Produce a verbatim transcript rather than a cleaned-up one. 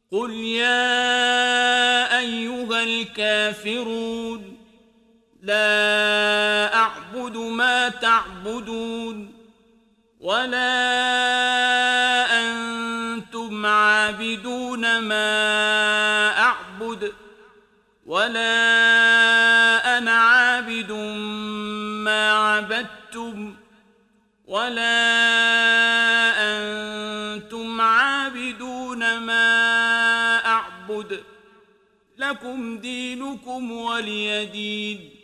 قل يا أيها الكافرون لا أعبد ما تعبدون ولا أنتم عابدون ما أعبد ولا أنا عابد ما عبدتم ولا أنتم عابدون ما أعبد لكم دينكم ولي دين.